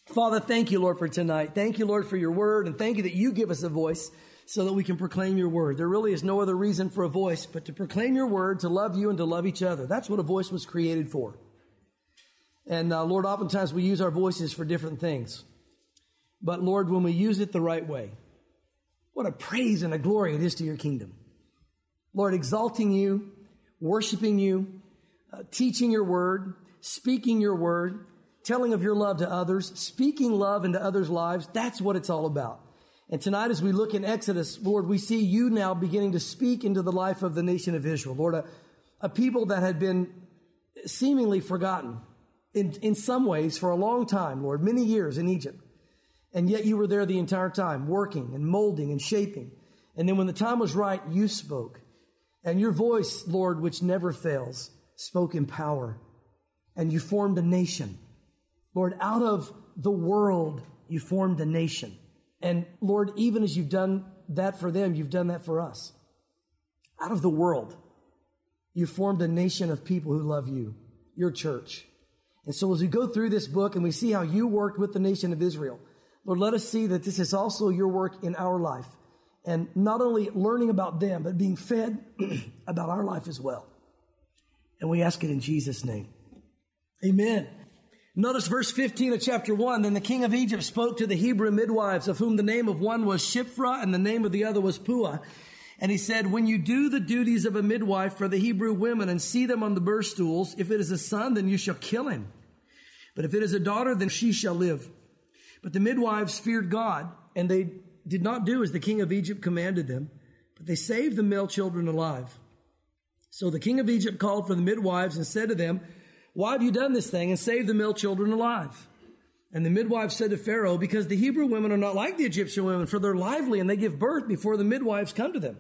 Father, thank you, Lord, for tonight. Thank you, Lord, for your word, and thank you that you give us a voice so that we can proclaim your word. There really is no other reason for a voice but to proclaim your word, to love you, and to love each other. That's what a voice was created for. And Lord, oftentimes we use our voices for different things. But Lord, when we use it the right way, what a praise and a glory it is to your kingdom. Lord, exalting you, worshiping you, teaching your word, speaking your word, telling of your love to others, speaking love into others' lives. That's what it's all about. And tonight as we look in Exodus, Lord, we see you now beginning to speak into the life of the nation of Israel. Lord, a people that had been seemingly forgotten in some ways for a long time, Lord, many years in Egypt. And yet you were there the entire time, working and molding and shaping. And then when the time was right, you spoke. And your voice, Lord, which never fails, spoke in power. And you formed a nation. Lord, out of the world, you formed a nation. And Lord, even as you've done that for them, you've done that for us. Out of the world, you formed a nation of people who love you, your church. And so as we go through this book and we see how you worked with the nation of Israel, Lord, let us see that this is also your work in our life. And not only learning about them, but being fed about our life as well. And we ask it in Jesus' name. Amen. Notice verse 15 of chapter 1. Then the king of Egypt spoke to the Hebrew midwives, of whom the name of one was Shiphrah and the name of the other was Puah. And he said, when you do the duties of a midwife for the Hebrew women and see them on the birth stools, if it is a son, then you shall kill him. But if it is a daughter, then she shall live. But the midwives feared God, and they did not do as the king of Egypt commanded them, but they saved the male children alive. So the king of Egypt called for the midwives and said to them, why have you done this thing and saved the male children alive? And the midwives said to Pharaoh, because the Hebrew women are not like the Egyptian women, for they're lively and they give birth before the midwives come to them.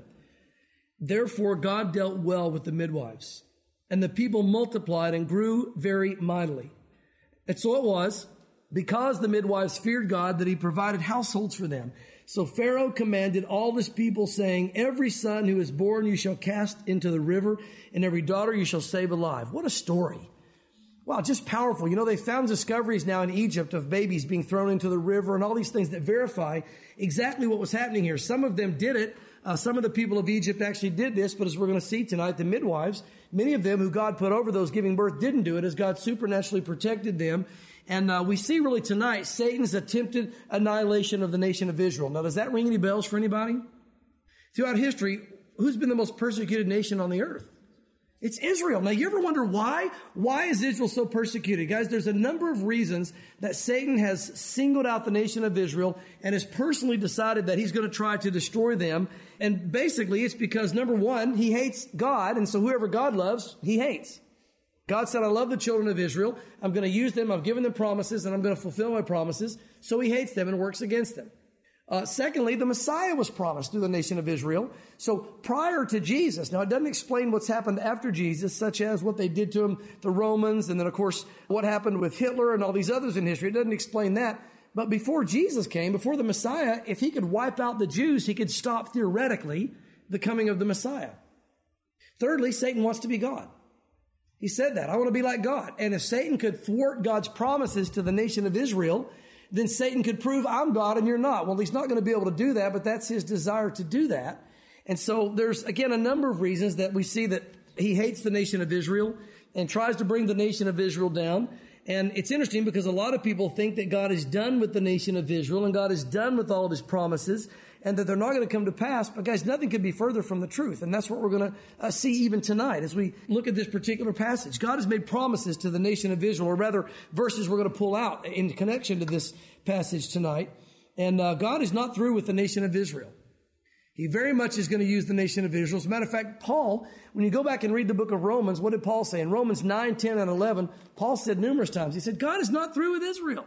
Therefore God dealt well with the midwives, and the people multiplied and grew very mightily. And so it was, because the midwives feared God, that he provided households for them. So Pharaoh commanded all his people, saying, every son who is born you shall cast into the river, and every daughter you shall save alive. What a story. Wow, just powerful. You know, they found discoveries now in Egypt of babies being thrown into the river and all these things that verify exactly what was happening here. Some of them did it. Some of the people of Egypt actually did this, but as we're going to see tonight, the midwives, many of them who God put over those giving birth didn't do it, as God supernaturally protected them. And we see really tonight Satan's attempted annihilation of the nation of Israel. Now, does that ring any bells for anybody? Throughout history, who's been the most persecuted nation on the earth? It's Israel. Now, you ever wonder why? Why is Israel so persecuted? Guys, there's a number of reasons that Satan has singled out the nation of Israel and has personally decided that he's going to try to destroy them. And basically, it's because, number one, he hates God. And so whoever God loves, he hates. God said, I love the children of Israel. I'm going to use them. I've given them promises, and I'm going to fulfill my promises. So he hates them and works against them. Secondly, the Messiah was promised through the nation of Israel. So prior to Jesus, now it doesn't explain what's happened after Jesus, such as what they did to him, the Romans, and then of course what happened with Hitler and all these others in history. It doesn't explain that. But before Jesus came, before the Messiah, if he could wipe out the Jews, he could stop theoretically the coming of the Messiah. Thirdly, Satan wants to be God. He said that, I want to be like God. And if Satan could thwart God's promises to the nation of Israel, then Satan could prove I'm God and you're not. Well, he's not going to be able to do that, but that's his desire to do that. And so there's, again, a number of reasons that we see that he hates the nation of Israel and tries to bring the nation of Israel down. And it's interesting because a lot of people think that God is done with the nation of Israel and God is done with all of his promises and that they're not going to come to pass. But guys, nothing could be further from the truth. And that's what we're going to see even tonight as we look at this particular passage. God has made promises to the nation of Israel, or rather verses we're going to pull out in connection to this passage tonight. And God is not through with the nation of Israel. He very much is going to use the nation of Israel. As a matter of fact, Paul, when you go back and read the book of Romans, what did Paul say? In Romans 9, 10, and 11, Paul said numerous times, he said, God is not through with Israel.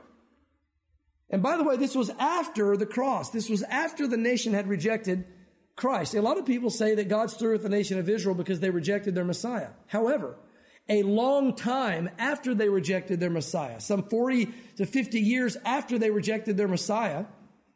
And by the way, this was after the cross. This was after the nation had rejected Christ. A lot of people say that God's through with the nation of Israel because they rejected their Messiah. However, a long time after they rejected their Messiah, some 40 to 50 years after they rejected their Messiah,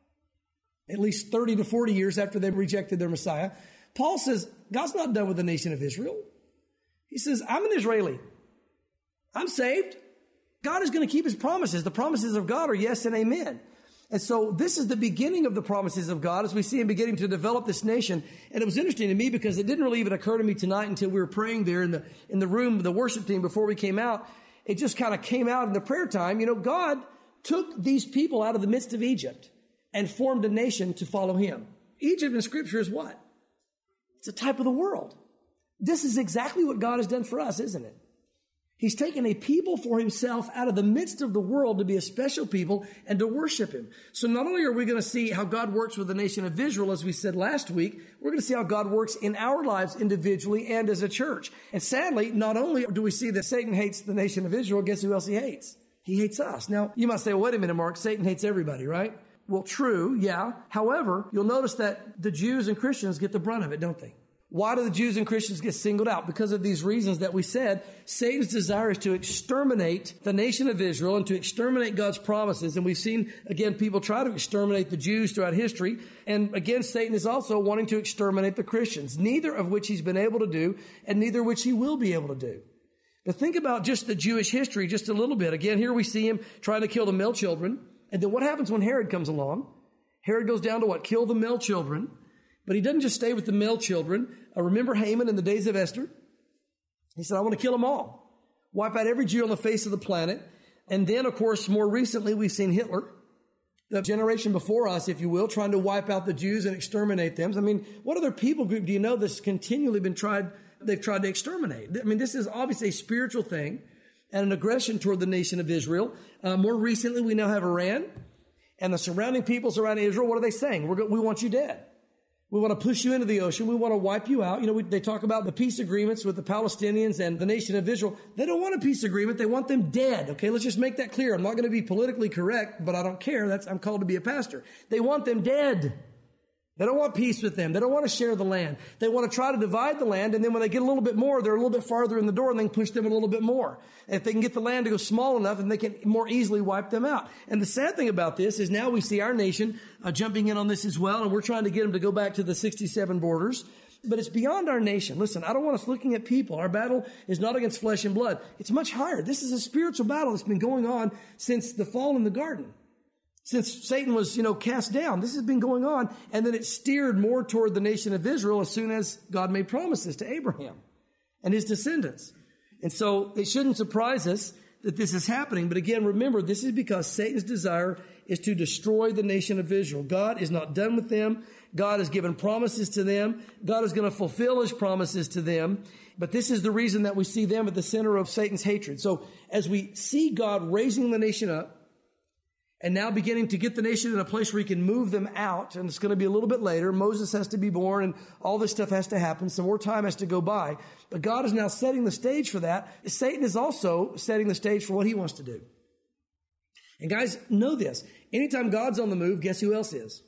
at least 30 to 40 years after they rejected their Messiah, Paul says, God's not done with the nation of Israel. He says, I'm an Israeli. I'm saved. God is going to keep his promises. The promises of God are yes and amen. And so this is the beginning of the promises of God as we see him beginning to develop this nation. And it was interesting to me because it didn't really even occur to me tonight until we were praying there in the room, the worship team before we came out. It just kind of came out in the prayer time. You know, God took these people out of the midst of Egypt and formed a nation to follow him. Egypt in Scripture is what? It's a type of the world. This is exactly what God has done for us, isn't it? He's taken a people for himself out of the midst of the world to be a special people and to worship him. So not only are we going to see how God works with the nation of Israel, as we said last week, we're going to see how God works in our lives individually and as a church. And sadly, not only do we see that Satan hates the nation of Israel, guess who else he hates? He hates us. Now, you might say, well, wait a minute, Mark, Satan hates everybody, right? Well, true, yeah. However, you'll notice that the Jews and Christians get the brunt of it, don't they? Why do the Jews and Christians get singled out? Because of these reasons that we said. Satan's desire is to exterminate the nation of Israel and to exterminate God's promises. And we've seen, again, people try to exterminate the Jews throughout history. And again, Satan is also wanting to exterminate the Christians, neither of which he's been able to do and neither which he will be able to do. But think about just the Jewish history just a little bit. Again, here we see him trying to kill the male children. And then what happens when Herod comes along? Herod goes down to what? Kill the male children. But he doesn't just stay with the male children. Remember Haman in the days of Esther? He said, I want to kill them all. Wipe out every Jew on the face of the planet. And then, of course, more recently, we've seen Hitler, the generation before us, if you will, trying to wipe out the Jews and exterminate them. I mean, what other people group do you know that's continually they've tried to exterminate? I mean, this is obviously a spiritual thing and an aggression toward the nation of Israel. More recently, we now have Iran and the surrounding peoples around Israel. What are they saying? We want you dead. We want to push you into the ocean. We want to wipe you out. You know, they talk about the peace agreements with the Palestinians and the nation of Israel. They don't want a peace agreement. They want them dead. Okay, let's just make that clear. I'm not going to be politically correct, but I don't care. I'm called to be a pastor. They want them dead. They don't want peace with them. They don't want to share the land. They want to try to divide the land, and then when they get a little bit more, they're a little bit farther in the door, and they can push them a little bit more. And if they can get the land to go small enough, then they can more easily wipe them out. And the sad thing about this is now we see our nation jumping in on this as well, and we're trying to get them to go back to the 67 borders. But it's beyond our nation. Listen, I don't want us looking at people. Our battle is not against flesh and blood. It's much higher. This is a spiritual battle that's been going on since the fall in the garden. Since Satan was, cast down, this has been going on, and then it steered more toward the nation of Israel as soon as God made promises to Abraham and his descendants. And so it shouldn't surprise us that this is happening. But again, remember, this is because Satan's desire is to destroy the nation of Israel. God is not done with them. God has given promises to them. God is going to fulfill his promises to them. But this is the reason that we see them at the center of Satan's hatred. So as we see God raising the nation up, and now beginning to get the nation in a place where he can move them out. And it's going to be a little bit later. Moses has to be born and all this stuff has to happen. Some more time has to go by. But God is now setting the stage for that. Satan is also setting the stage for what he wants to do. And guys, know this. Anytime God's on the move, guess who else is?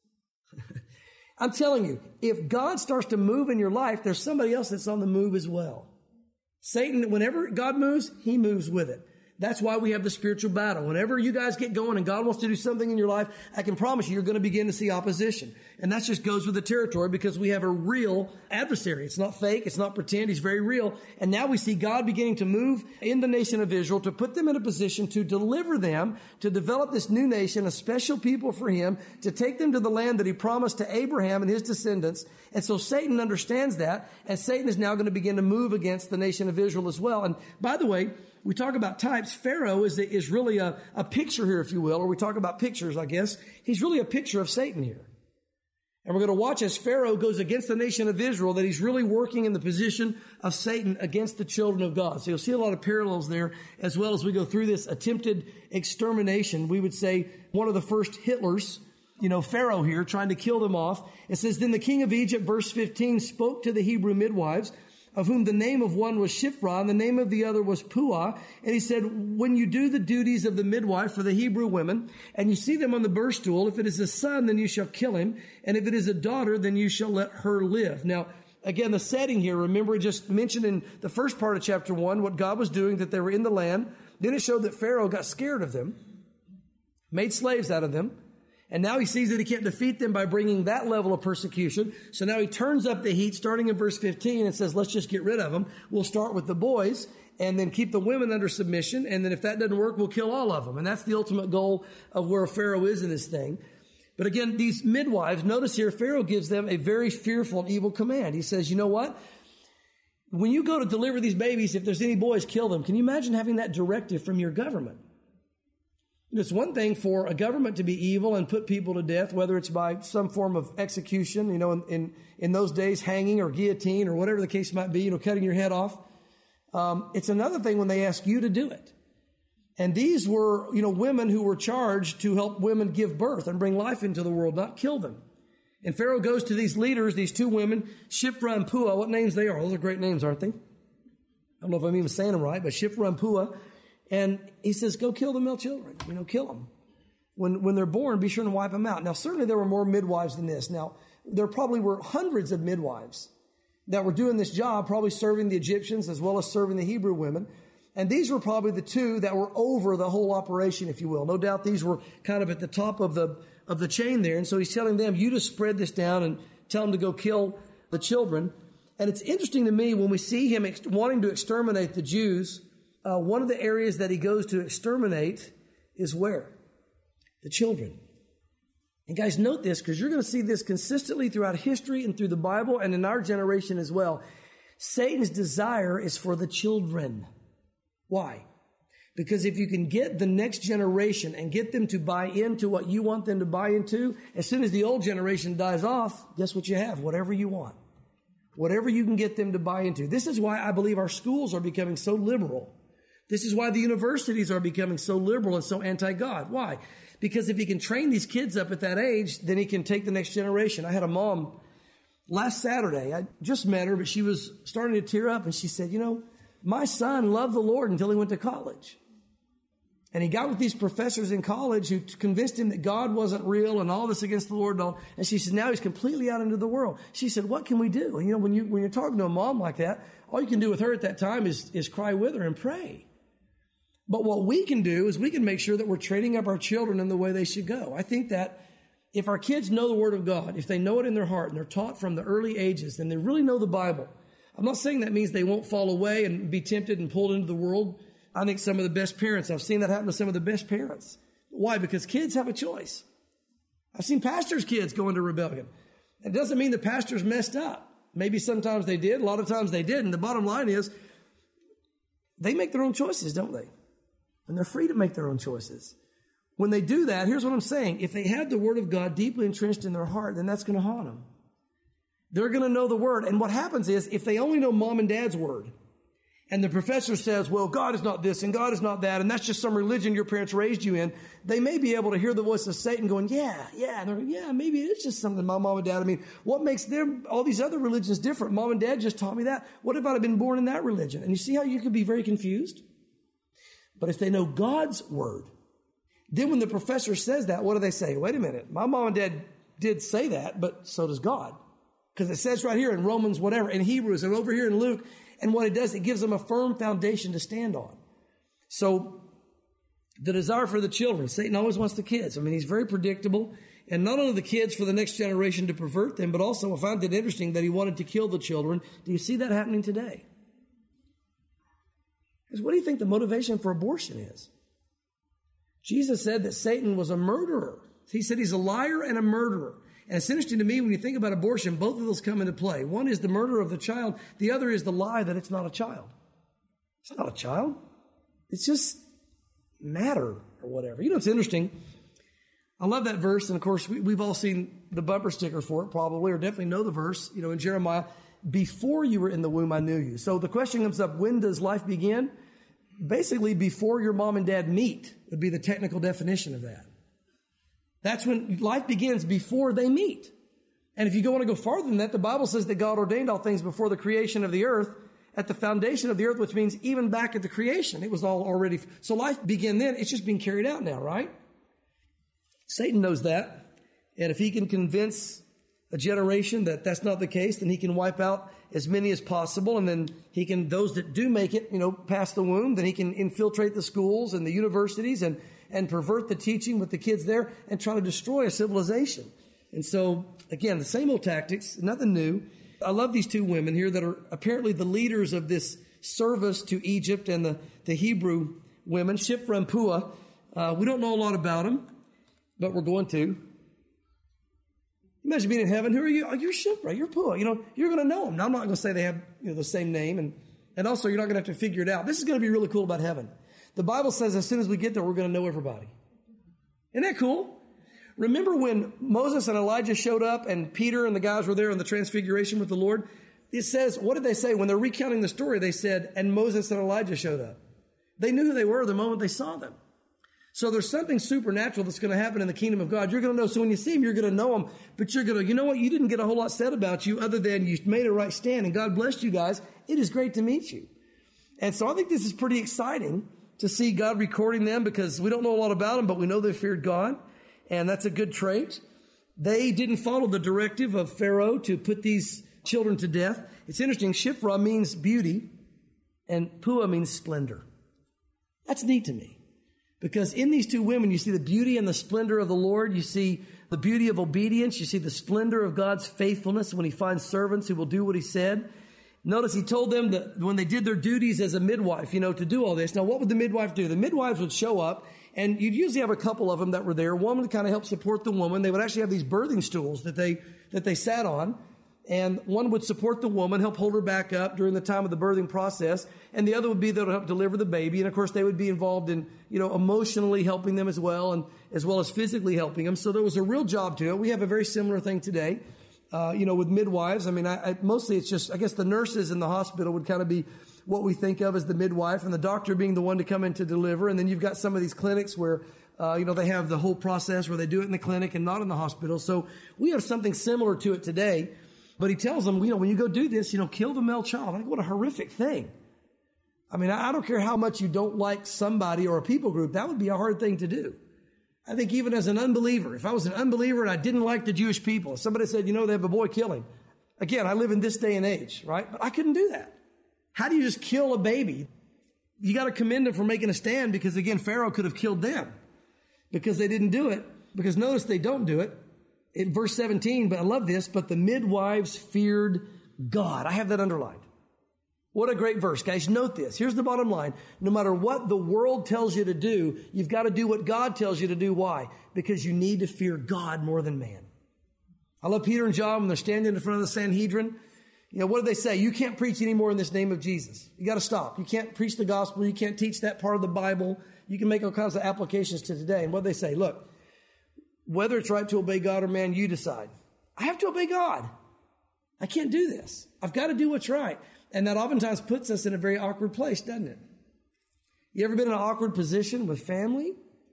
I'm telling you, if God starts to move in your life, there's somebody else that's on the move as well. Satan, whenever God moves, he moves with it. That's why we have the spiritual battle. Whenever you guys get going and God wants to do something in your life, I can promise you're going to begin to see opposition. And that just goes with the territory because we have a real adversary. It's not fake. It's not pretend. He's very real. And now we see God beginning to move in the nation of Israel to put them in a position to deliver them, to develop this new nation, a special people for him, to take them to the land that he promised to Abraham and his descendants. And so Satan understands that. And Satan is now going to begin to move against the nation of Israel as well. And by the way, we talk about types. Pharaoh is really a picture here, if you will, or we talk about pictures, I guess. He's really a picture of Satan here. And we're going to watch as Pharaoh goes against the nation of Israel, that he's really working in the position of Satan against the children of God. So you'll see a lot of parallels there as well as we go through this attempted extermination. We would say one of the first Hitlers, Pharaoh here, trying to kill them off. It says, then the king of Egypt, verse 15, spoke to the Hebrew midwives, of whom the name of one was Shiphrah, and the name of the other was Puah. And he said, when you do the duties of the midwife for the Hebrew women, and you see them on the birth stool, if it is a son, then you shall kill him. And if it is a daughter, then you shall let her live. Now, again, the setting here, remember, it just mentioned in the first part of chapter 1 what God was doing, that they were in the land. Then it showed that Pharaoh got scared of them, made slaves out of them. And now he sees that he can't defeat them by bringing that level of persecution. So now he turns up the heat starting in verse 15 and says, let's just get rid of them. We'll start with the boys. and then keep the women under submission. And then if that doesn't work, we'll kill all of them. And that's the ultimate goal of where Pharaoh is in this thing. But again, these midwives, notice here, Pharaoh gives them a very fearful and evil command. He says, you know what? When you go to deliver these babies, if there's any boys, kill them. Can you imagine having that directive from your government? It's one thing for a government to be evil and put people to death, whether it's by some form of execution, in those days, hanging or guillotine or whatever the case might be, cutting your head off. It's another thing when they ask you to do it. And these were, women who were charged to help women give birth and bring life into the world, not kill them. And Pharaoh goes to these leaders, these two women, Shiphrah and Puah. What names they are? Those are great names, aren't they? I don't know if I'm even saying them right, but Shiphrah and Puah. And he says, go kill the male children, kill them. When they're born, be sure to wipe them out. Now, certainly there were more midwives than this. Now, there probably were hundreds of midwives that were doing this job, probably serving the Egyptians as well as serving the Hebrew women. And these were probably the two that were over the whole operation, if you will. No doubt these were kind of at the top of the chain there. And so he's telling them, you just spread this down and tell them to go kill the children. And it's interesting to me when we see him wanting to exterminate the Jews, one of the areas that he goes to exterminate is where? The children. And guys, note this, because you're going to see this consistently throughout history and through the Bible and in our generation as well. Satan's desire is for the children. Why? Because if you can get the next generation and get them to buy into what you want them to buy into, as soon as the old generation dies off, guess what you have? Whatever you want. Whatever you can get them to buy into. This is why I believe our schools are becoming so liberal. This is why the universities are becoming so liberal and so anti-God. Why? Because if he can train these kids up at that age, then he can take the next generation. I had a mom last Saturday. I just met her, but she was starting to tear up, and she said, my son loved the Lord until he went to college. And he got with these professors in college who convinced him that God wasn't real and all this against the Lord. And she said, now he's completely out into the world. She said, what can we do? And when you're talking to a mom like that, all you can do with her at that time is cry with her and pray. But what we can do is we can make sure that we're training up our children in the way they should go. I think that if our kids know the Word of God, if they know it in their heart and they're taught from the early ages, then they really know the Bible. I'm not saying that means they won't fall away and be tempted and pulled into the world. I think some of the best parents, I've seen that happen to some of the best parents. Why? Because kids have a choice. I've seen pastors' kids go into rebellion. It doesn't mean the pastors messed up. Maybe sometimes they did. A lot of times they didn't. The bottom line is they make their own choices, don't they? And they're free to make their own choices. When they do that, here's what I'm saying. If they have the Word of God deeply entrenched in their heart, then that's going to haunt them. They're going to know the Word. And what happens is, if they only know mom and dad's Word, and the professor says, well, God is not this and God is not that, and that's just some religion your parents raised you in, they may be able to hear the voice of Satan going, yeah. And they're going, yeah, maybe it's just something my mom and dad, what makes them, all these other religions different? Mom and dad just taught me that. What if I'd have been born in that religion? And you see how you could be very confused? But if they know God's Word, then when the professor says that, what do they say? Wait a minute, my mom and dad did say that, but so does God. Because it says right here in Romans, whatever, in Hebrews, and over here in Luke, and what it does, it gives them a firm foundation to stand on. So the desire for the children, Satan always wants the kids. He's very predictable. And not only the kids for the next generation to pervert them, but also I found it interesting that he wanted to kill the children. Do you see that happening today? Because what do you think the motivation for abortion is? Jesus said that Satan was a murderer. He said he's a liar and a murderer. And it's interesting to me when you think about abortion, both of those come into play. One is the murder of the child. The other is the lie that it's not a child. It's not a child. It's just matter or whatever. It's interesting. I love that verse. And of course, we've all seen the bumper sticker for it probably, or definitely know the verse, in Jeremiah, before you were in the womb, I knew you. So the question comes up, when does life begin? Basically, before your mom and dad meet would be the technical definition of that. That's when life begins, before they meet. And if you want to go farther than that, the Bible says that God ordained all things before the creation of the earth, at the foundation of the earth, which means even back at the creation, it was all already. So life began then. It's just being carried out now, right? Satan knows that. And if he can convince a generation that that's not the case, then he can wipe out as many as possible. And then he can, those that do make it, past the womb, then he can infiltrate the schools and the universities and pervert the teaching with the kids there and try to destroy a civilization. And so, again, the same old tactics, nothing new. I love these two women here that are apparently the leaders of this service to Egypt and the Hebrew women, Shiphrah and Puah. We don't know a lot about them, but we're going to. Imagine being in heaven. Who are you? Oh, you're Shiphrah, you're Puah. You're going to know them. Now, I'm not going to say they have the same name, and also you're not going to have to figure it out. This is going to be really cool about heaven. The Bible says as soon as we get there, we're going to know everybody. Isn't that cool? Remember when Moses and Elijah showed up and Peter and the guys were there in the transfiguration with the Lord? It says, what did they say? When they're recounting the story, they said, and Moses and Elijah showed up. They knew who they were the moment they saw them. So there's something supernatural that's going to happen in the kingdom of God. You're going to know. So when you see them, you're going to know them. But you're going to, you know what? You didn't get a whole lot said about you other than you made a right stand. And God blessed you guys. It is great to meet you. And so I think this is pretty exciting to see God recording them because we don't know a lot about them, but we know they feared God. And that's a good trait. They didn't follow the directive of Pharaoh to put these children to death. It's interesting. Shiphrah means beauty and Puah means splendor. That's neat to me. Because in these two women, you see the beauty and the splendor of the Lord. You see the beauty of obedience. You see the splendor of God's faithfulness when he finds servants who will do what he said. Notice he told them that when they did their duties as a midwife, to do all this. Now, what would the midwife do? The midwives would show up, and you'd usually have a couple of them that were there. One would kind of help support the woman. They would actually have these birthing stools that they sat on. And one would support the woman, help hold her back up during the time of the birthing process. And the other would be there to help deliver the baby. And of course, they would be involved in, emotionally helping them as well as physically helping them. So there was a real job to it. We have a very similar thing today, with midwives. I mean, mostly it's just, I guess the nurses in the hospital would kind of be what we think of as the midwife and the doctor being the one to come in to deliver. And then you've got some of these clinics where, they have the whole process where they do it in the clinic and not in the hospital. So we have something similar to it today. But he tells them, when you go do this, kill the male child. I think what a horrific thing. I mean, I don't care how much you don't like somebody or a people group. That would be a hard thing to do. I think even as an unbeliever, if I was an unbeliever and I didn't like the Jewish people, if somebody said, they have a boy, kill him. Again, I live in this day and age, right? But I couldn't do that. How do you just kill a baby? You got to commend them for making a stand because, again, Pharaoh could have killed them because they didn't do it. Because notice they don't do it. In verse 17, but I love this, but the midwives feared God. I have that underlined. What a great verse, guys. Note this. Here's the bottom line. No matter what the world tells you to do, you've got to do what God tells you to do. Why? Because you need to fear God more than man. I love Peter and John when they're standing in front of the Sanhedrin. What do they say? You can't preach anymore in this name of Jesus. You got to stop. You can't preach the gospel. You can't teach that part of the Bible. You can make all kinds of applications to today. And what do they say? Look, whether it's right to obey God or man, you decide. I have to obey God. I can't do this. I've got to do what's right. And that oftentimes puts us in a very awkward place, doesn't it? You ever been in an awkward position with family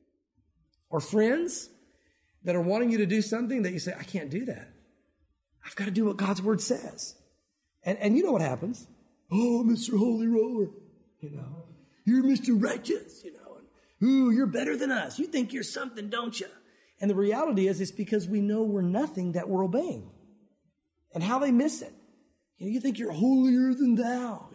or friends that are wanting you to do something that you say, I can't do that. I've got to do what God's word says. And you know what happens? Oh, Mr. Holy Roller, you're Mr. Righteous, ooh, you're better than us. You think you're something, don't you? And the reality is, it's because we know we're nothing that we're obeying. And how they miss it. You think you're holier than thou,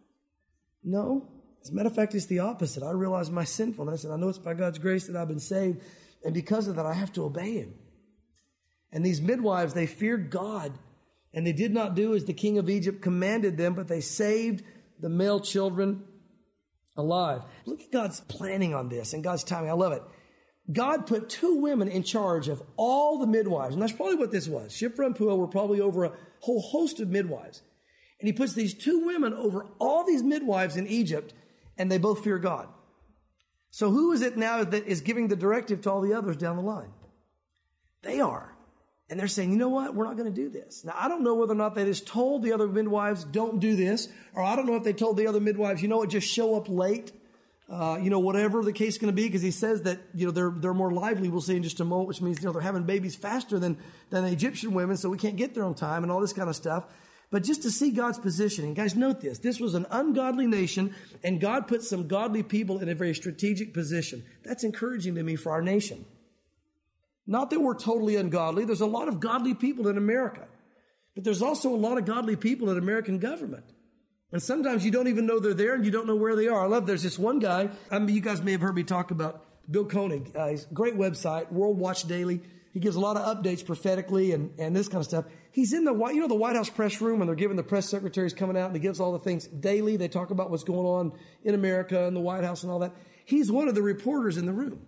No. As a matter of fact, it's the opposite. I realize my sinfulness, and I know it's by God's grace that I've been saved. And because of that, I have to obey him. And these midwives, they feared God. And they did not do as the king of Egypt commanded them, but they saved the male children alive. Look at God's planning on this and God's timing. I love it. God put two women in charge of all the midwives. And that's probably what this was. Shiphrah and Puah were probably over a whole host of midwives. And he puts these two women over all these midwives in Egypt, and they both fear God. So who is it now that is giving the directive to all the others down the line? They are. And they're saying, you know what? We're not going to do this. Now, I don't know whether or not they just told the other midwives, don't do this. Or I don't know if they told the other midwives, just show up late. Whatever the case is going to be, because he says that, they're more lively, we'll see in just a moment, which means, they're having babies faster than the Egyptian women, so we can't get there on time and all this kind of stuff. But just to see God's positioning, guys, note this. This was an ungodly nation, and God put some godly people in a very strategic position. That's encouraging to me for our nation. Not that we're totally ungodly. There's a lot of godly people in America, but there's also a lot of godly people in American government. And sometimes you don't even know they're there and you don't know where they are. I love, there's this one guy, you guys may have heard me talk about Bill Koenig. He's a great website, World Watch Daily. He gives a lot of updates prophetically and this kind of stuff. He's in the White House press room when they're giving the press secretaries coming out, and he gives all the things daily. They talk about what's going on in America and the White House and all that. He's one of the reporters in the room.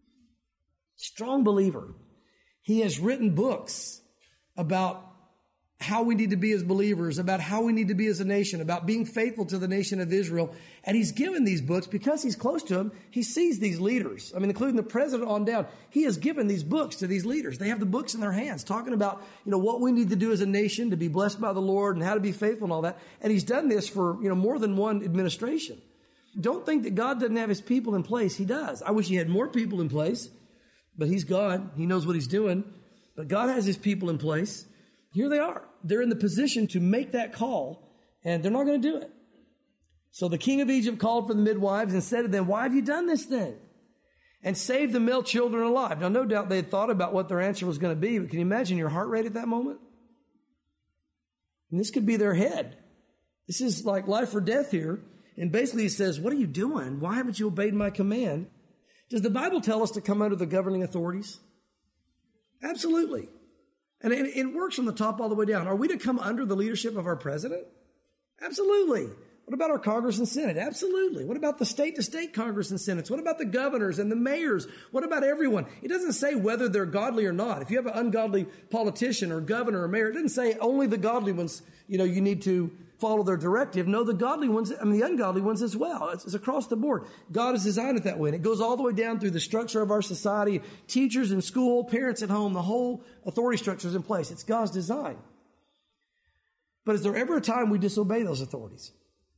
Strong believer. He has written books about how we need to be as believers, about how we need to be as a nation, about being faithful to the nation of Israel. And he's given these books because he's close to them. He sees these leaders, including the president on down. He has given these books to these leaders. They have the books in their hands talking about, what we need to do as a nation to be blessed by the Lord and how to be faithful and all that. And he's done this for, more than one administration. Don't think that God doesn't have his people in place. He does. I wish he had more people in place, but he's God. He knows what he's doing. But God has his people in place. Here they are. They're in the position to make that call, and they're not going to do it. So the king of Egypt called for the midwives and said to them, "Why have you done this thing? And saved the male children alive." Now, no doubt they had thought about what their answer was going to be, but can you imagine your heart rate at that moment? And this could be their head. This is like life or death here. And basically he says, "What are you doing? Why haven't you obeyed my command?" Does the Bible tell us to come under the governing authorities? Absolutely. And it works from the top all the way down. Are we to come under the leadership of our president? Absolutely. What about our Congress and Senate? Absolutely. What about the state-to-state Congress and Senates? What about the governors and the mayors? What about everyone? It doesn't say whether they're godly or not. If you have an ungodly politician or governor or mayor, it doesn't say only the godly ones, you need to follow their directive. No, the godly ones, the ungodly ones as well. It's across the board. God has designed it that way. And it goes all the way down through the structure of our society, teachers in school, parents at home, the whole authority structure is in place. It's God's design. But is there ever a time we disobey those authorities?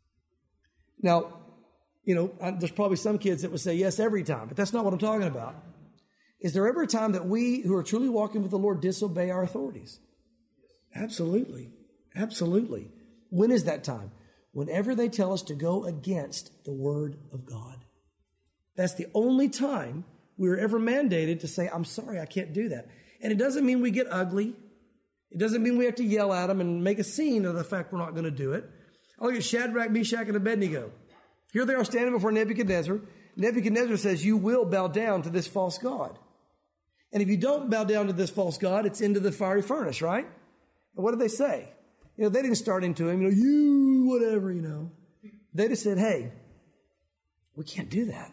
Now, there's probably some kids that would say yes every time, but that's not what I'm talking about. Is there ever a time that we who are truly walking with the Lord disobey our authorities? Absolutely. Absolutely. When is that time? Whenever they tell us to go against the word of God. That's the only time we were ever mandated to say, "I'm sorry, I can't do that." And it doesn't mean we get ugly. It doesn't mean we have to yell at them and make a scene of the fact we're not going to do it. I look at Shadrach, Meshach, and Abednego. Here they are standing before Nebuchadnezzar. Nebuchadnezzar says, "You will bow down to this false god." And if you don't bow down to this false god, it's into the fiery furnace, right? And what did they say? They didn't start into him, you, whatever, They just said, "Hey, we can't do that.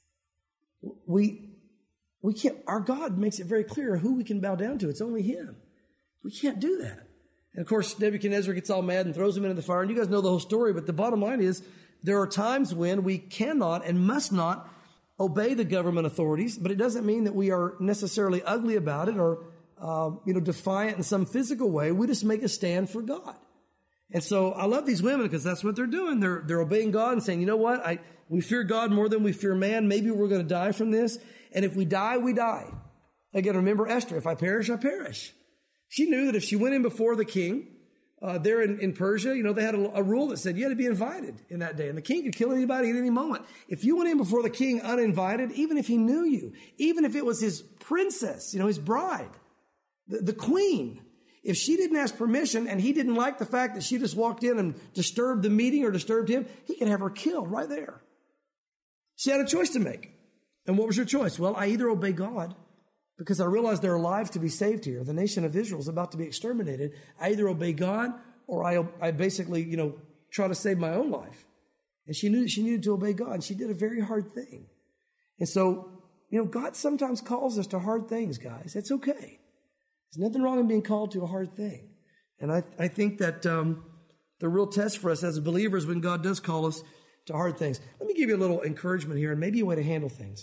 We can't." Our God makes it very clear who we can bow down to. It's only him. We can't do that. And of course, Nebuchadnezzar gets all mad and throws him into the fire. And you guys know the whole story, but the bottom line is there are times when we cannot and must not obey the government authorities, but it doesn't mean that we are necessarily ugly about it or defiant in some physical way. We just make a stand for God. And so I love these women because that's what they're doing. They're obeying God and saying, "You know what? We fear God more than we fear man. Maybe we're going to die from this. And if we die, we die." Again, remember Esther, "If I perish, I perish." She knew that if she went in before the king, there in Persia, they had a rule that said you had to be invited in that day. And the king could kill anybody at any moment. If you went in before the king uninvited, even if he knew you, even if it was his princess, his bride, the queen, if she didn't ask permission and he didn't like the fact that she just walked in and disturbed the meeting or disturbed him, he could have her killed right there. She had a choice to make. And what was her choice? Well, I either obey God because I realize there are lives to be saved here. The nation of Israel is about to be exterminated. I either obey God or I basically, try to save my own life. And she knew that she needed to obey God. And she did a very hard thing. And so, God sometimes calls us to hard things, guys. It's okay. There's nothing wrong in being called to a hard thing. And I think that the real test for us as believers when God does call us to hard things. Let me give you a little encouragement here and maybe a way to handle things.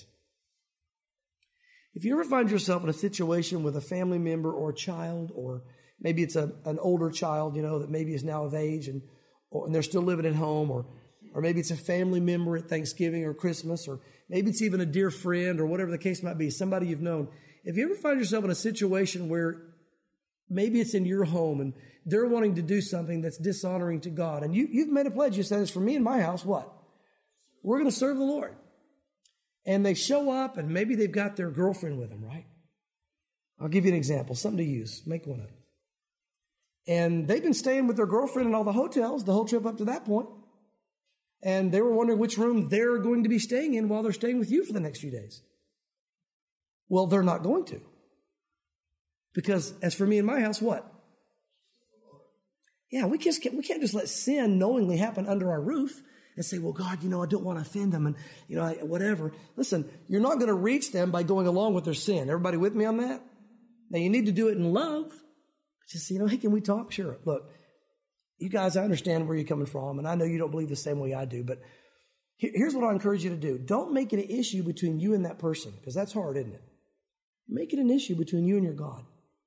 If you ever find yourself in a situation with a family member or a child, or maybe it's an older child, that maybe is now of age and they're still living at home, or maybe it's a family member at Thanksgiving or Christmas, or maybe it's even a dear friend or whatever the case might be, somebody you've known. If you ever find yourself in a situation where maybe it's in your home and they're wanting to do something that's dishonoring to God, and you've made a pledge, you said, "It's for me and my house, what? We're going to serve the Lord." And they show up and maybe they've got their girlfriend with them, right? I'll give you an example, something to use. Make one up. And they've been staying with their girlfriend in all the hotels the whole trip up to that point. And they were wondering which room they're going to be staying in while they're staying with you for the next few days. Well, they're not going to. Because as for me and my house, what? Yeah, we can't just let sin knowingly happen under our roof and say, well, God, I don't want to offend them and, whatever. Listen, you're not going to reach them by going along with their sin. Everybody with me on that? Now, you need to do it in love. Just, hey, can we talk? Sure. Look, you guys, I understand where you're coming from, and I know you don't believe the same way I do, but here's what I encourage you to do. Don't make it an issue between you and that person, because that's hard, isn't it? Make it an issue between you and your God.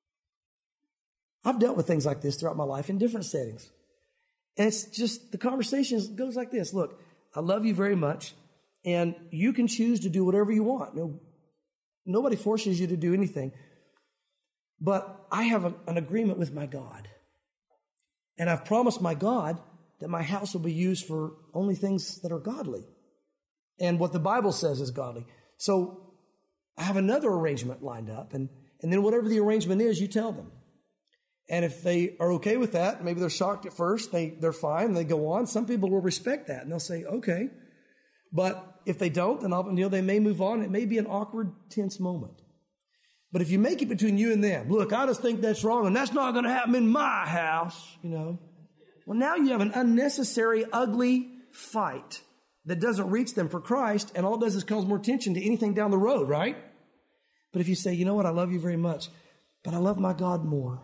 I've dealt with things like this throughout my life in different settings. And it's just, the conversation goes like this. Look, I love you very much, and you can choose to do whatever you want. Nobody forces you to do anything. But I have an agreement with my God. And I've promised my God that my house will be used for only things that are godly and what the Bible says is godly. So I have another arrangement lined up, and then whatever the arrangement is, you tell them. And if they are okay with that, maybe they're shocked at first, they're fine, they go on. Some people will respect that, and they'll say, okay. But if they don't, then they may move on. It may be an awkward, tense moment. But if you make it between you and them, look, I just think that's wrong, and that's not going to happen in my house, Well, now you have an unnecessary, ugly fight that doesn't reach them for Christ, and all it does is cause more tension to anything down the road, right? But if you say, you know what, I love you very much, but I love my God more.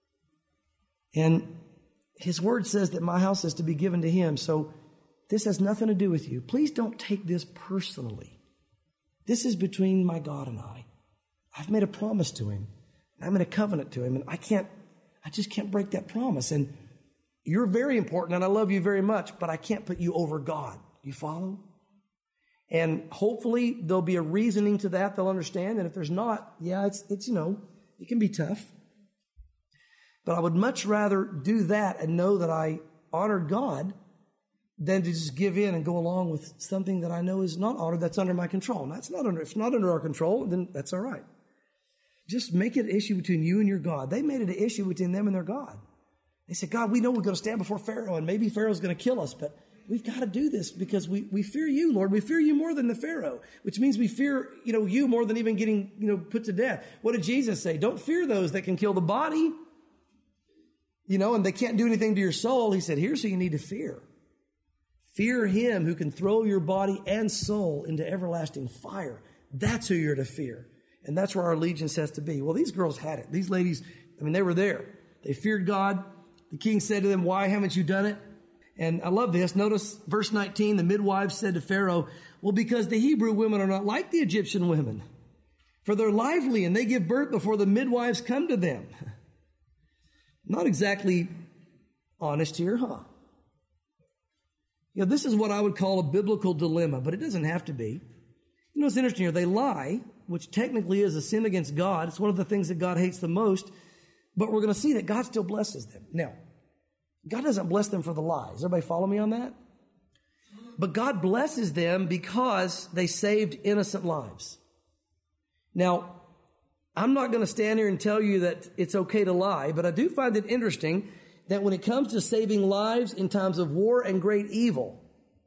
And His word says that my house is to be given to Him, so this has nothing to do with you. Please don't take this personally. This is between my God and I. I've made a promise to Him. I made a covenant to Him, and I just can't break that promise. And you're very important, and I love you very much, but I can't put you over God. You follow? And hopefully there'll be a reasoning to that. They'll understand. And if there's not, it's it can be tough. But I would much rather do that and know that I honored God than to just give in and go along with something that I know is not honored, that's under my control. And if it's not under our control, then that's all right. Just make it an issue between you and your God. They made it an issue between them and their God. They said, God, we know we're going to stand before Pharaoh, and maybe Pharaoh's going to kill us, but we've got to do this because we fear you, Lord. We fear you more than the Pharaoh, which means we fear, you more than even getting, put to death. What did Jesus say? Don't fear those that can kill the body, and they can't do anything to your soul. He said, here's who you need to fear. Fear Him who can throw your body and soul into everlasting fire. That's who you're to fear. And that's where our allegiance has to be. Well, these girls had it. These ladies, they were there. They feared God. The king said to them, why haven't you done it? And I love this. Notice verse 19, the midwives said to Pharaoh, well, because the Hebrew women are not like the Egyptian women, for they're lively and they give birth before the midwives come to them. Not exactly honest here, huh? This is what I would call a biblical dilemma, but it doesn't have to be. It's interesting here. They lie, which technically is a sin against God. It's one of the things that God hates the most, but we're going to see that God still blesses them. Now, God doesn't bless them for the lies. Everybody follow me on that? But God blesses them because they saved innocent lives. Now, I'm not going to stand here and tell you that it's okay to lie, but I do find it interesting that when it comes to saving lives in times of war and great evil,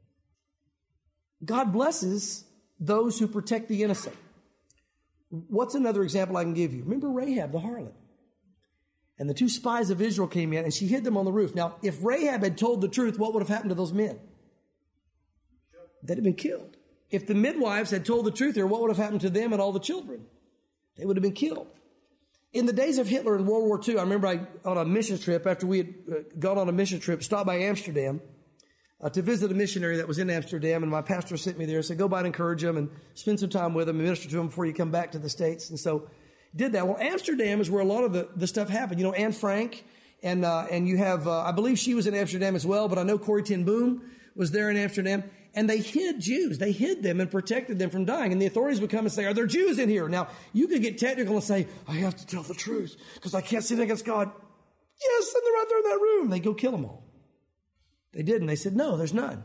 God blesses those who protect the innocent. What's another example I can give you? Remember Rahab, the harlot? And the two spies of Israel came in, and she hid them on the roof. Now, if Rahab had told the truth, what would have happened to those men? They'd have been killed. If the midwives had told the truth here, what would have happened to them and all the children? They would have been killed. In the days of Hitler in World War II, I remember on a mission trip, after we had gone on a mission trip, stopped by Amsterdam to visit a missionary that was in Amsterdam, and my pastor sent me there and said, go by and encourage him and spend some time with him and minister to him before you come back to the States. And so did that. Well, Amsterdam is where a lot of the stuff happened. Anne Frank, and you have, I believe she was in Amsterdam as well, but I know Corrie ten Boom was there in Amsterdam. And they hid Jews. They hid them and protected them from dying. And the authorities would come and say, are there Jews in here? Now, you could get technical and say, I have to tell the truth because I can't sin against God. Yes, and they're right there in that room. They go kill them all. They didn't. They said, no, there's none.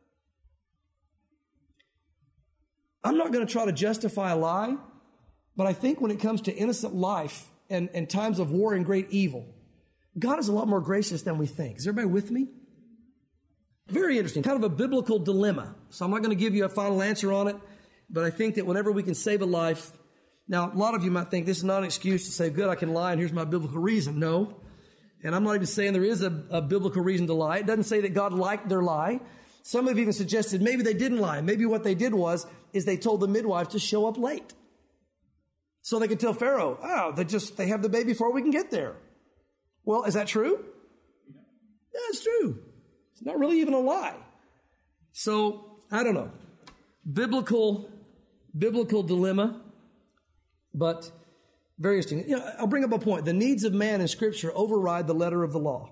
I'm not going to try to justify a lie, but I think when it comes to innocent life and times of war and great evil, God is a lot more gracious than we think. Is everybody with me? Very interesting, kind of a biblical dilemma. So I'm not going to give you a final answer on it, but I think that whenever we can save a life, Now, a lot of you might think this is not an excuse to say, good, I can lie, and here's my biblical reason. No. And I'm not even saying there is a biblical reason to lie. It doesn't say that God liked their lie. Some have even suggested maybe they didn't lie. Maybe what they did is they told the midwife to show up late. So they could tell Pharaoh, they have the baby before we can get there. Well, is that true? Yeah, it's true. It's not really even a lie. So, I don't know. Biblical dilemma, but very interesting. I'll bring up a point. The needs of man in Scripture override the letter of the law.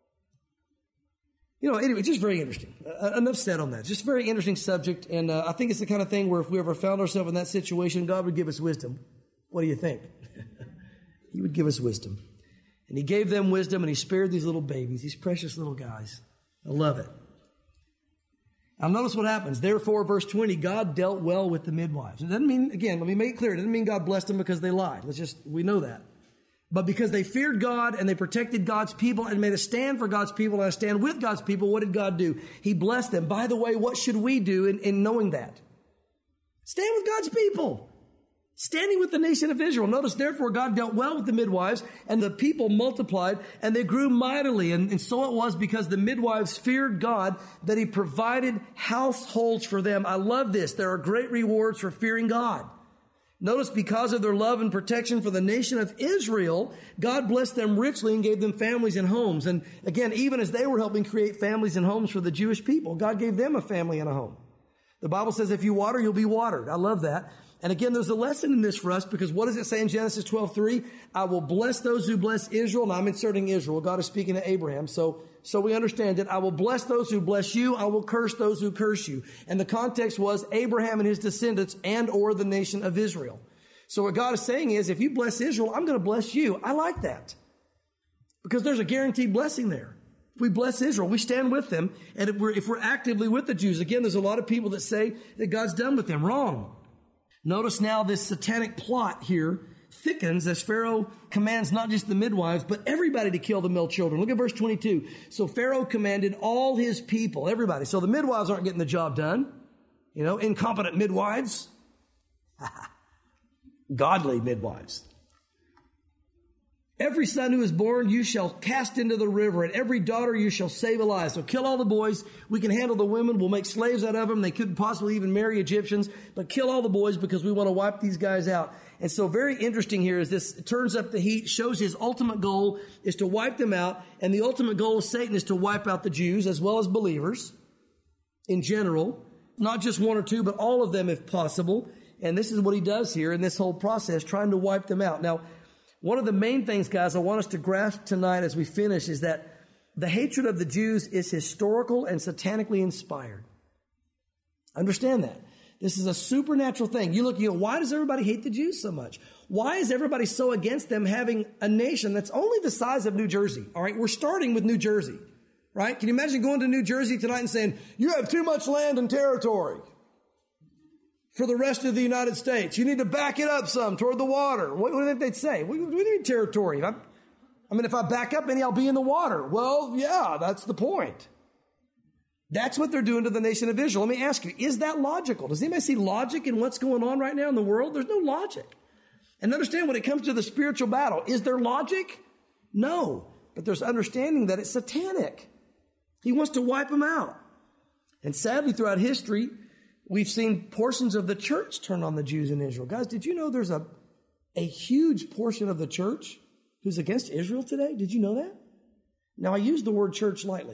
Anyway, just very interesting. Enough said on that. Just a very interesting subject, and I think it's the kind of thing where if we ever found ourselves in that situation, God would give us wisdom. What do you think? He would give us wisdom. And He gave them wisdom, and He spared these little babies, these precious little guys. I love it. Now notice what happens. Therefore, verse 20, God dealt well with the midwives. It doesn't mean, again, let me make it clear, it doesn't mean God blessed them because they lied. We know that. But because they feared God and they protected God's people and made a stand for God's people and a stand with God's people, what did God do? He blessed them. By the way, what should we do in knowing that? Stand with God's people. Standing with the nation of Israel. Notice, therefore, God dealt well with the midwives, and the people multiplied, and they grew mightily. And so it was because the midwives feared God that He provided households for them. I love this. There are great rewards for fearing God. Notice, because of their love and protection for the nation of Israel, God blessed them richly and gave them families and homes. And again, even as they were helping create families and homes for the Jewish people, God gave them a family and a home. The Bible says, if you water, you'll be watered. I love that. And again, there's a lesson in this for us, because what does it say in Genesis 12:3? I will bless those who bless Israel. And I'm inserting Israel. God is speaking to Abraham. So we understand that I will bless those who bless you. I will curse those who curse you. And the context was Abraham and his descendants and or the nation of Israel. So what God is saying is, if you bless Israel, I'm going to bless you. I like that, because there's a guaranteed blessing there. If we bless Israel, we stand with them. And if we're actively with the Jews, again, there's a lot of people that say that God's done with them. Wrong. Notice now this satanic plot here thickens as Pharaoh commands not just the midwives, but everybody to kill the male children. Look at verse 22. So Pharaoh commanded all his people, everybody. So the midwives aren't getting the job done. Incompetent midwives. Godly midwives. Every son who is born you shall cast into the river, and every daughter you shall save alive. So kill all the boys. We can handle the women. We'll make slaves out of them. They couldn't possibly even marry Egyptians, but kill all the boys because we want to wipe these guys out. And so very interesting here is this turns up the heat, shows his ultimate goal is to wipe them out. And the ultimate goal of Satan is to wipe out the Jews as well as believers in general, not just one or two, but all of them if possible. And this is what he does here in this whole process, trying to wipe them out. Now, one of the main things, guys, I want us to grasp tonight as we finish is that the hatred of the Jews is historical and satanically inspired. Understand that. This is a supernatural thing. You look, why does everybody hate the Jews so much? Why is everybody so against them having a nation that's only the size of New Jersey? All right, we're starting with New Jersey, right? Can you imagine going to New Jersey tonight and saying, you have too much land and territory for the rest of the United States. You need to back it up some toward the water. What do you think they'd say? What do you mean territory? If I back up any, I'll be in the water. Well, yeah, that's the point. That's what they're doing to the nation of Israel. Let me ask you, is that logical? Does anybody see logic in what's going on right now in the world? There's no logic. And understand, when it comes to the spiritual battle, is there logic? No. But there's understanding that it's satanic. He wants to wipe them out. And sadly, throughout history, we've seen portions of the church turn on the Jews in Israel. Guys, did you know there's a huge portion of the church who's against Israel today? Did you know that? Now, I use the word church lightly,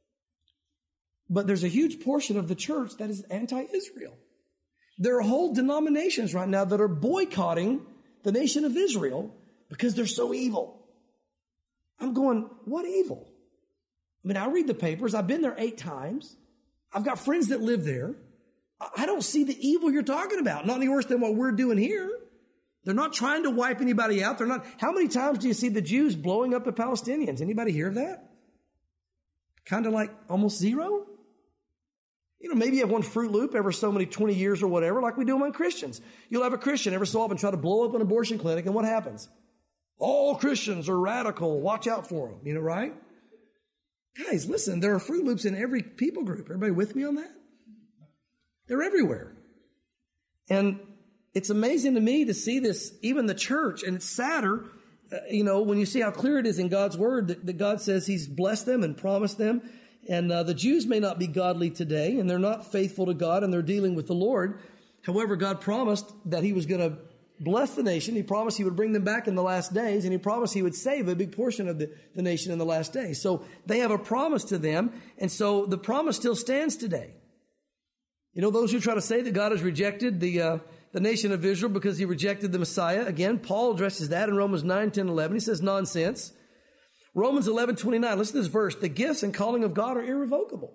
but there's a huge portion of the church that is anti-Israel. There are whole denominations right now that are boycotting the nation of Israel because they're so evil. I'm going, what evil? I read the papers. I've been there 8 times. I've got friends that live there. I don't see the evil you're talking about. Not any worse than what we're doing here. They're not trying to wipe anybody out. They're not. How many times do you see the Jews blowing up the Palestinians? Anybody hear of that? Kind of like almost zero? Maybe you have one Fruit Loop every so many 20 years or whatever, like we do among Christians. You'll have a Christian every so often try to blow up an abortion clinic, and what happens? All Christians are radical. Watch out for them. Right? Guys, listen, there are Fruit Loops in every people group. Everybody with me on that? They're everywhere. And It's amazing to me to see this, even the church, and it's sadder, when you see how clear it is in God's word that God says he's blessed them and promised them. And the Jews may not be godly today, and they're not faithful to God, and they're dealing with the Lord. However, God promised that he was going to bless the nation. He promised he would bring them back in the last days, and he promised he would save a big portion of the nation in the last days. So they have a promise to them, and so the promise still stands today. Those who try to say that God has rejected the nation of Israel because he rejected the Messiah. Again, Paul addresses that in Romans 9, 10, 11. He says nonsense. Romans 11, 29. Listen to this verse. The gifts and calling of God are irrevocable.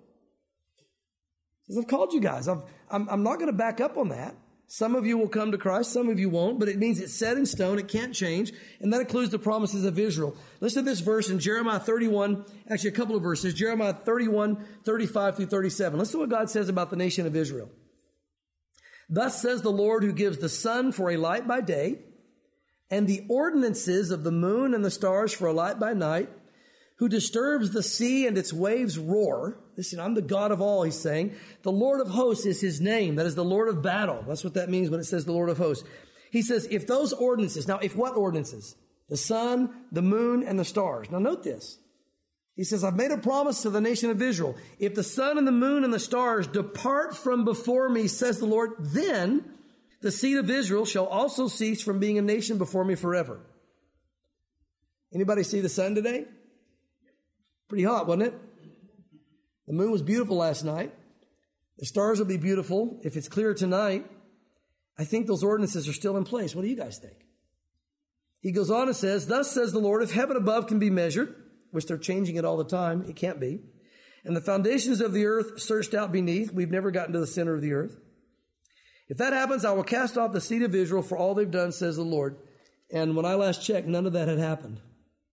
He says, I've called you guys. I'm not going to back up on that. Some of you will come to Christ. Some of you won't. But it means it's set in stone. It can't change. And that includes the promises of Israel. Listen to this verse in Jeremiah 31. Actually, a couple of verses. Jeremiah 31, 35 through 37. Listen to what God says about the nation of Israel. Thus says the Lord, who gives the sun for a light by day, and the ordinances of the moon and the stars for a light by night, who disturbs the sea and its waves roar. Listen, I'm the God of all, he's saying. The Lord of hosts is his name. That is the Lord of battle. That's what that means when it says the Lord of hosts. He says, if those ordinances, now if what ordinances? The sun, the moon, and the stars. Now note this. He says, I've made a promise to the nation of Israel. If the sun and the moon and the stars depart from before me, says the Lord, then the seed of Israel shall also cease from being a nation before me forever. Anybody see the sun today? Pretty hot, wasn't it? The moon was beautiful last night. The stars will be beautiful if it's clear tonight. I think those ordinances are still in place. What do you guys think? He goes on and says, thus says the Lord, if heaven above can be measured, which they're changing it all the time, it can't be, and the foundations of the earth searched out beneath, we've never gotten to the center of the earth. If that happens, I will cast off the seed of Israel for all they've done, says the Lord. And when I last checked, none of that had happened.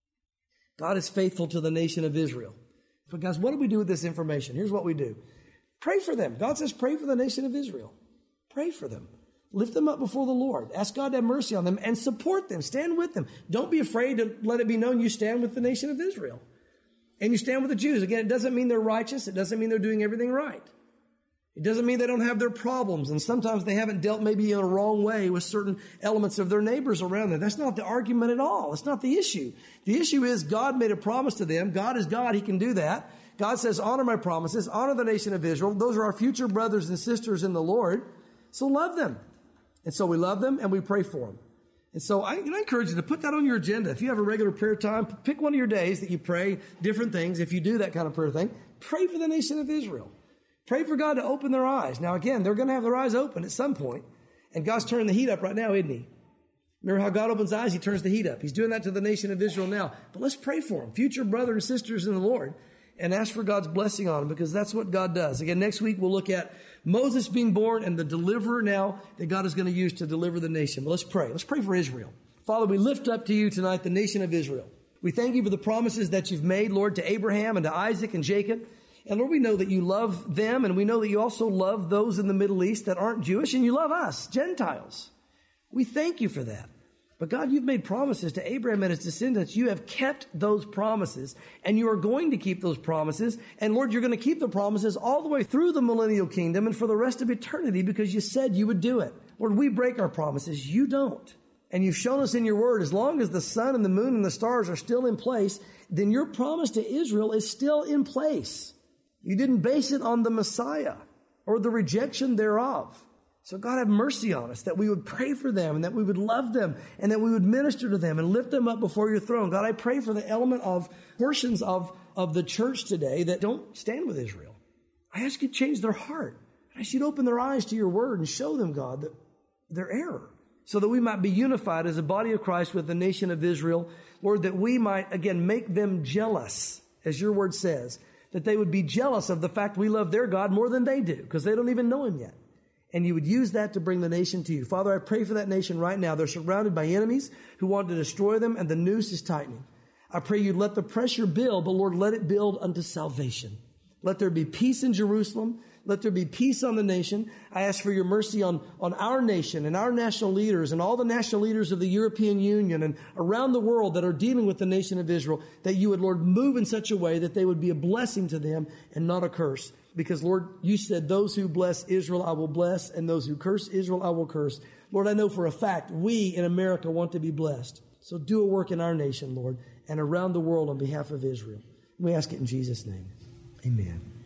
God is faithful to the nation of Israel. But guys, what do we do with this information? Here's what we do. Pray for them. God says pray for the nation of Israel. Pray for them. Lift them up before the Lord. Ask God to have mercy on them and support them. Stand with them. Don't be afraid to let it be known you stand with the nation of Israel. And you stand with the Jews. Again, it doesn't mean they're righteous. It doesn't mean they're doing everything right. It doesn't mean they don't have their problems. And sometimes they haven't dealt maybe in a wrong way with certain elements of their neighbors around them. That's not the argument at all. It's not the issue. The issue is God made a promise to them. God is God. He can do that. God says, honor my promises. Honor the nation of Israel. Those are our future brothers and sisters in the Lord. So love them. And so we love them and we pray for them. And so I encourage you to put that on your agenda. If you have a regular prayer time, pick one of your days that you pray different things. If you do that kind of prayer thing, pray for the nation of Israel. Pray for God to open their eyes. Now, again, they're going to have their eyes open at some point. And God's turning the heat up right now, isn't he? Remember how God opens eyes? He turns the heat up. He's doing that to the nation of Israel now. But let's pray for them, future brothers and sisters in the Lord, and ask for God's blessing on them, because that's what God does. Again, next week we'll look at Moses being born and the deliverer now that God is going to use to deliver the nation. But let's pray. Let's pray for Israel. Father, we lift up to you tonight the nation of Israel. We thank you for the promises that you've made, Lord, to Abraham and to Isaac and Jacob. And Lord, we know that you love them, and we know that you also love those in the Middle East that aren't Jewish, and you love us, Gentiles. We thank you for that. But God, you've made promises to Abraham and his descendants. You have kept those promises, and you are going to keep those promises. And Lord, you're going to keep the promises all the way through the millennial kingdom and for the rest of eternity, because you said you would do it. Lord, we break our promises. You don't. And you've shown us in your word, as long as the sun and the moon and the stars are still in place, then your promise to Israel is still in place. You didn't base it on the Messiah or the rejection thereof. So God, have mercy on us, that we would pray for them and that we would love them and that we would minister to them and lift them up before your throne. God, I pray for the element of portions of the church today that don't stand with Israel. I ask you to change their heart. I ask you to open their eyes to your word and show them, God, that their error, so that we might be unified as a body of Christ with the nation of Israel. Lord, that we might, again, make them jealous, as your word says, that they would be jealous of the fact we love their God more than they do, because they don't even know him yet. And you would use that to bring the nation to you. Father, I pray for that nation right now. They're surrounded by enemies who want to destroy them, and the noose is tightening. I pray you'd let the pressure build, but Lord, let it build unto salvation. Let there be peace in Jerusalem. Let there be peace on the nation. I ask for your mercy on our nation and our national leaders and all the national leaders of the European Union and around the world that are dealing with the nation of Israel, that you would, Lord, move in such a way that they would be a blessing to them and not a curse. Because, Lord, you said, those who bless Israel I will bless, and those who curse Israel I will curse. Lord, I know for a fact we in America want to be blessed. So do a work in our nation, Lord, and around the world on behalf of Israel. We ask it in Jesus' name. Amen.